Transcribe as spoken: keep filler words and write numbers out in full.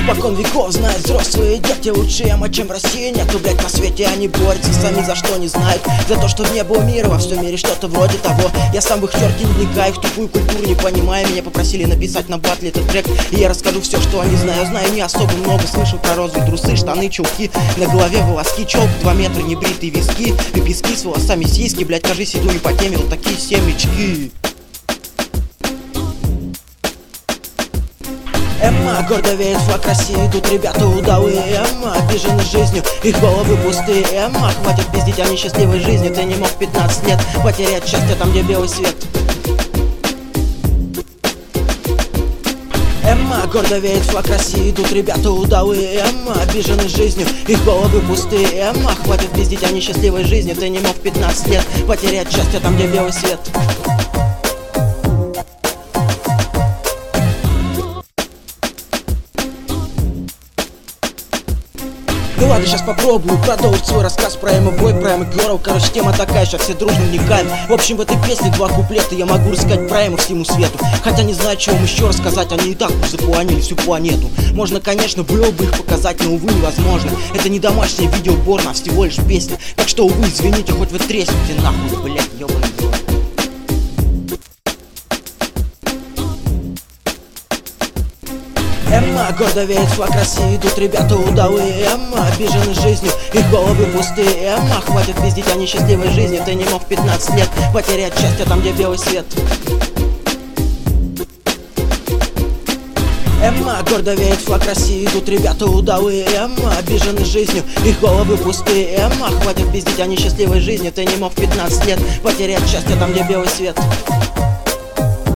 Испокон веков знают взрослые дети. Лучше яма, чем в России нету, блять, на свете. Они борются сами за что не знают. За то, что не было мира во всем мире, что-то вроде того. Я сам в их черте не вникаю, в тупую культуру не понимаю. Меня попросили написать на батле этот трек, и я расскажу все, что они знают. Знаю не особо много, слышал про розовые трусы, штаны, чулки, на голове волоски, челка два метра, небритые виски, пиписки с волосами сиськи, блять, кажись, иду не по теме, вот такие семечки. Эмма, гордо веет флаг России, тут ребята удалые. Эмма, обижены жизнью, их головы пустые. Эмма, хватит пиздить о несчастливой жизни. Ты не мог в пятнадцать лет потерять счастье там, где белый свет. Эмма, гордо веет флаг России, тут ребята удалые. Эмма, обижены жизнью, их головы пустые. Эмма, хватит пиздить о несчастливой жизни. Ты не мог в пятнадцать лет потерять счастье там, где белый свет. Ну ладно, сейчас попробую продолжить свой рассказ про эмо-бой, про эмо-герл. Короче, тема такая, сейчас все дружно вникаем. В общем, в этой песне два куплета я могу рассказать про эмо всему свету. Хотя не знаю, чего вам еще рассказать, они и так уж запланили всю планету. Можно, конечно, было бы их показать, но, увы, невозможно. Это не домашнее видео порно, а всего лишь песня. Так что, увы, извините, хоть вы тресните нахуй, блять, ёбаный в рот. Эмма, гордо веет флаг России, тут ребята удалые. Эмма, обижены жизнью, их головы пустые. Эмма, хватит пиздить о несчастливой жизни. Ты не мог в пятнадцать лет потерять счастье там, где белый свет. Эмма, гордо веет флаг России, тут ребята удалые. Эмма, обижены жизнью, их головы пустые. Эмма, хватит пиздить о несчастливой жизни. Ты не мог в пятнадцать лет потерять счастье там, где белый свет.